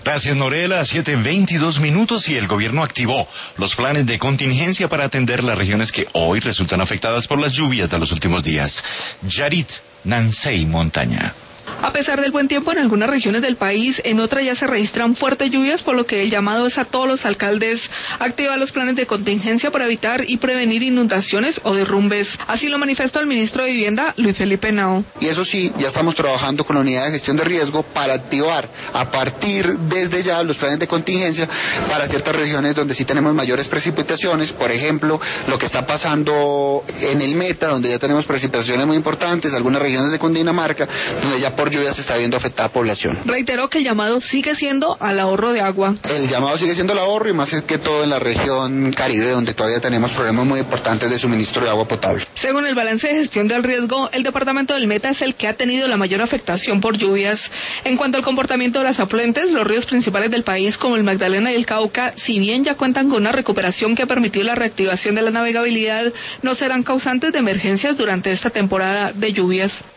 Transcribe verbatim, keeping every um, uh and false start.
Gracias, Norela. siete veintidós minutos y el gobierno activó los planes de contingencia para atender las regiones que hoy resultan afectadas por las lluvias de los últimos días. Yarit Nansei Montaña. A pesar del buen tiempo en algunas regiones del país, en otras ya se registran fuertes lluvias, por lo que el llamado es a todos los alcaldes a activar los planes de contingencia para evitar y prevenir inundaciones o derrumbes. Así lo manifestó el ministro de Vivienda, Luis Felipe Henao. Y eso sí, ya estamos trabajando con la unidad de gestión de riesgo para activar a partir desde ya los planes de contingencia para ciertas regiones donde sí tenemos mayores precipitaciones, por ejemplo, lo que está pasando en el Meta, donde ya tenemos precipitaciones muy importantes, algunas regiones de Cundinamarca, donde ya por lluvia se está viendo afectada población. Reiteró que el llamado sigue siendo al ahorro de agua. El llamado sigue siendo el ahorro y más que todo en la región Caribe, donde todavía tenemos problemas muy importantes de suministro de agua potable. Según el balance de gestión del riesgo, el departamento del Meta es el que ha tenido la mayor afectación por lluvias. En cuanto al comportamiento de las afluentes, los ríos principales del país, como el Magdalena y el Cauca, si bien ya cuentan con una recuperación que ha permitido la reactivación de la navegabilidad, no serán causantes de emergencias durante esta temporada de lluvias.